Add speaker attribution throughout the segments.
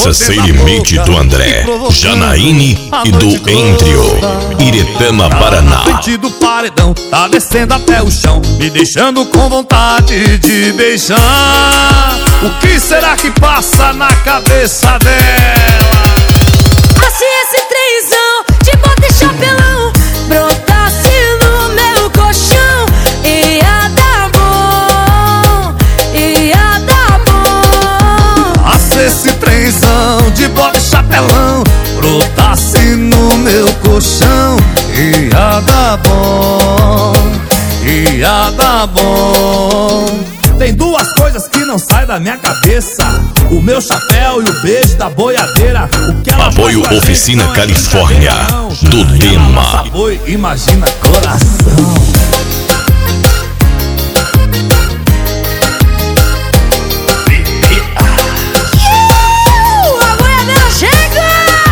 Speaker 1: Conheça Sem Limite do André, Janaíne e do Entrio, Iretama, Paraná.
Speaker 2: Na frente do paredão, tá descendo até o chão, me deixando com vontade de beijar. O que será que passa na cabeça dela?
Speaker 3: Se esse trenzão de bota e chapelão brotasse no meu colchão, ia dar bom, ia dar bom.
Speaker 2: Se esse trenzão de bota e chapelão brotasse no meu colchão, ia dar bom, ia dar bom. Tem duas coisas que não saem da minha cabeça: o meu chapéu e o beijo da boiadeira. O que ela
Speaker 1: Apoio
Speaker 2: faz com a
Speaker 1: Oficina
Speaker 2: gente não é
Speaker 1: Califórnia,
Speaker 2: brincadeira, não.
Speaker 1: do Dema.
Speaker 2: Boi, imagina coração.
Speaker 3: A boiadeira chega,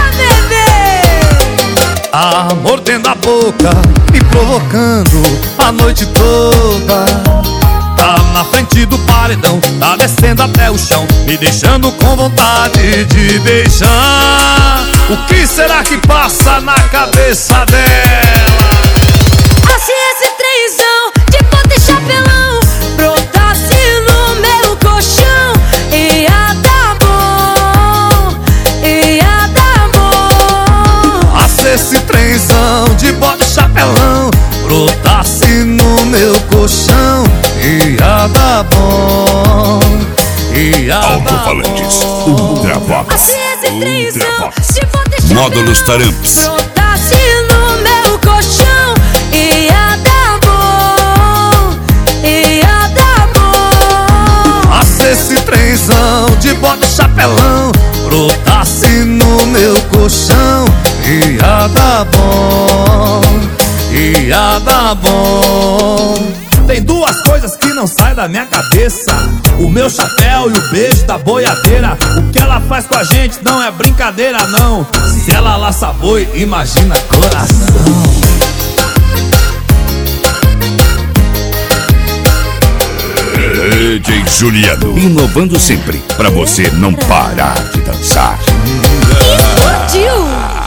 Speaker 3: bebê!
Speaker 2: Mordendo a boca e provocando a noite toda. Tá na frente do paredão, tá descendo até o chão, me deixando com vontade de beijar. O que será que passa na cabeça dela?
Speaker 3: Se esse trenzão de bota e chapelão brotasse no meu colchão, ia dar bom, ia dar bom.
Speaker 2: Se esse trenzão de bota e chapelão brotasse no meu colchão, ia dar bom, ia dar
Speaker 1: Alto-falantes,
Speaker 2: bom.
Speaker 1: Ultravox,
Speaker 3: Se esse trenzão de bota e chapelão
Speaker 1: Módulos Taramps,
Speaker 3: brotasse no meu colchão, ia dar bom, ia dar bom.
Speaker 2: Se esse trenzão de bota e chapelão brotasse no meu colchão, ia dar bom, ia dar bom. Tem duas coisas que não saem da minha cabeça: o meu chapéu e o beijo da boiadeira. O que ela faz com a gente não é brincadeira, não. Se ela laça boi, imagina coração.
Speaker 1: DJ Juliano, inovando sempre, pra você não parar de dançar.
Speaker 3: Explodiu!